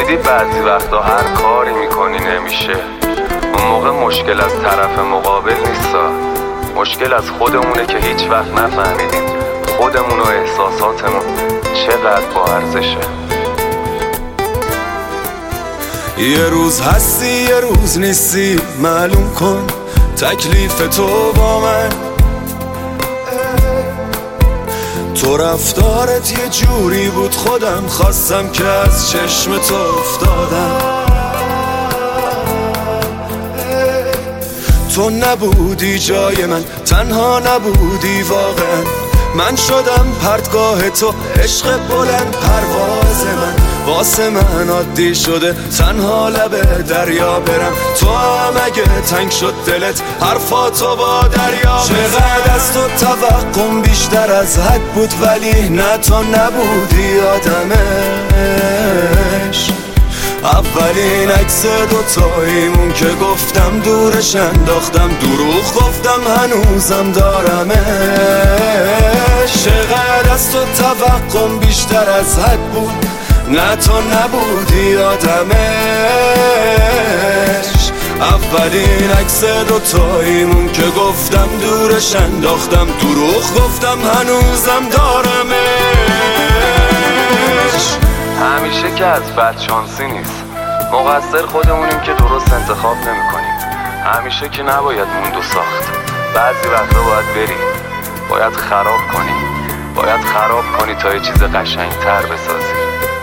دیدی بعضی وقتا هر کاری میکنی نمیشه، اون موقع مشکل از طرف مقابل نیستا، مشکل از خودمونه که هیچ وقت نفهمیدیم خودمون و احساساتمون چقدر با ارزشه. یه روز هستی یه روز نیستی، معلوم کن تکلیف تو با من. تو رفتارت یه جوری بود خودم خواستم که از چشم تو افتادم. تو نبودی جای من، تنها نبودی واقعا، من شدم پرتگاه تو، عشق بلند پرواز من. واسه من عادی شده تنها لب دریا برم، تو هم اگه تنگ شد دلت حرفاتو با دریا. چقدر از تو توقعم بیشتر از حد بود، ولی نه تو نبودی آدمش. اولین عکس دوتاییمون که گفتم دورش انداختم، دروغ گفتم هنوزم دارمش. چقدر از تو توقعم بیشتر از حد بود، نه تو نبودی آدمش. اولین عکس دوتاییمون که گفتم دورش انداختم، دروغ گفتم هنوزم دارمش. همیشه که از بدشانسی نیست، مقصر خودمونیم که درست انتخاب نمی‌کنیم. همیشه که نباید موند و ساخت، بعضی وقتا باید بری، باید خراب کنی تا یه چیز قشنگ‌تر بسازی.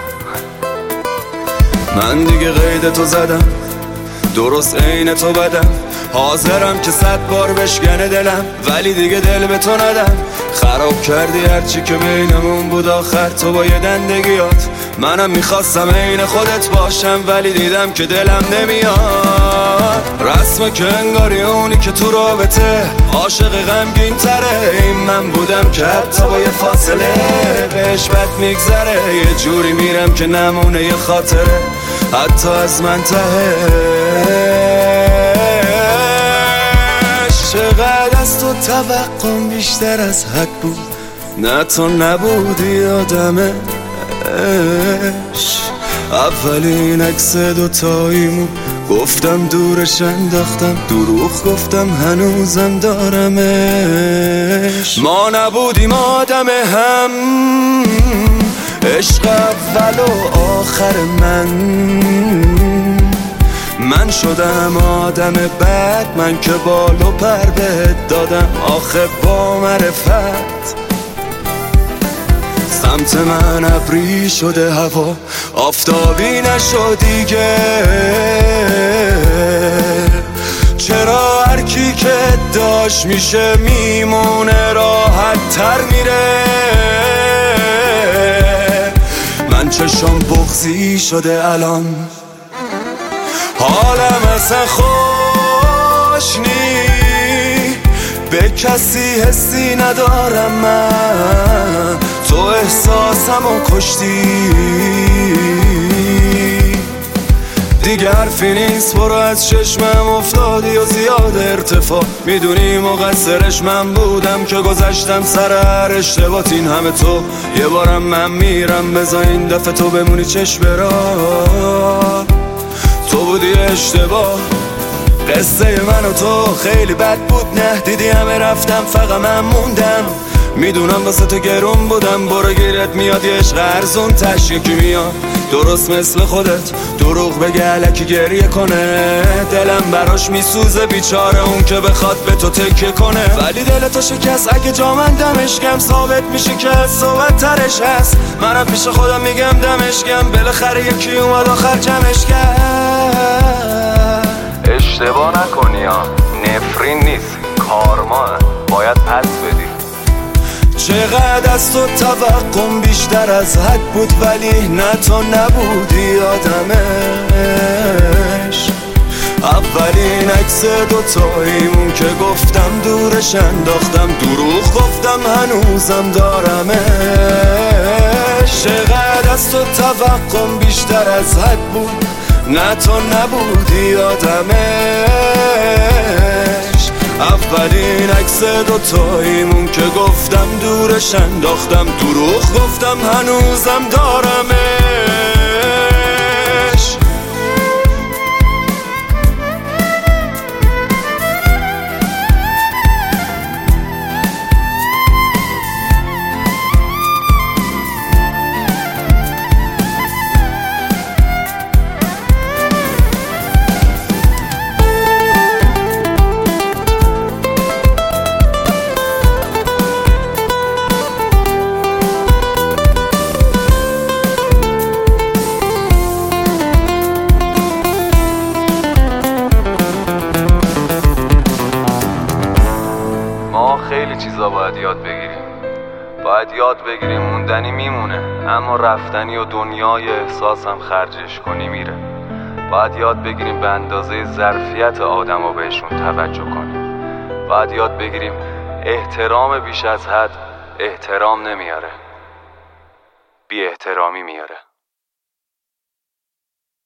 من دیگه قید تو زدم، درست عین تو بدم، حاضرم که 100 بار بشکنه دلم، ولی دیگه دل به تو ندم. خراب کردی هرچی که بینمون بود، آخر تو با یه دندگیات. منم میخواستم عین خودت باشم، ولی دیدم که دلم نمیاد. رسمه که انگاری اونی که تو رابطه عاشق غمگین تره، این من بودم که حتی با یه فاصله بهش بد میگذره. یه جوری میرم که نمونه یه خاطره حتی از من تهش. چقدر از تو توقعم بیشتر از حد بود، نه تو نبودی آدمش. اولین عکس دوتاییمون گفتم دورش انداختم، دروغ گفتم هنوزم دارمش. ما نبودیم آدم هم، عشق اول و آخر من شدم آدم بد، من که بال و پر بهت دادم آخه با معرفت. سمت من ابری شده هوا، آفتابی نشد دیگه. چرا هر کی که داشت میشه میمونه، راحت تر میره. من چشم بغضی شده الان، حالم اصلا خوش نی، به کسی حسی ندارم من، تو احساسمو کشتی. دیگه حرفی نیست، برو از چشمم افتادی و زیاد ارتفاع. میدونی مقصرش من بودم که گذشتم سر هر اشتباهت. این همه تو یه بارم من میرم، بذار این دفعه تو بمونی چشم برا. تو بودی اشتباه، قصه من و تو خیلی بد بود، نه دیدی همه رفتم فقط من موندم. میدونم واسه تو گرون بودم، برو گیرت میاد یه عشق ارزون تش یکی میاد درست مثل خودت، دروغ بگه الکی گریه کنه. دلم براش میسوزه بیچاره، اون که بخواد به تو تکیه کنه، ولی دل تو شکست. اگه جا من دمش گم ثابت میشه که از صحبت ترش هست. منم پیش خودم میگم دمش گم، بالاخره یکی اومد آخر جمعش کرد. اشتباه نکنی ها، نفرین نیست، کارما باید پس بدی. چقدر از تو توقعم بیشتر از حد بود، ولی نه تو نبودی آدمش. اولین عکس دوتاییمون که گفتم دورش انداختم، دروغ گفتم هنوزم دارمش. چقدر از تو توقعم بیشتر از حد بود، نه تو نبودی آدمش. اولین عکس دوتاییمون که گفتم دورش انداختم، دروغ گفتم هنوزم دارمش. یاد بگیریم موندنی میمونه، اما رفتنی و دنیای احساسم خرجش کنی میره. باید یاد بگیریم به اندازه ظرفیت آدم و بهشون توجه کنیم. باید یاد بگیریم احترام بیش از حد احترام نمیاره، بی احترامی میاره.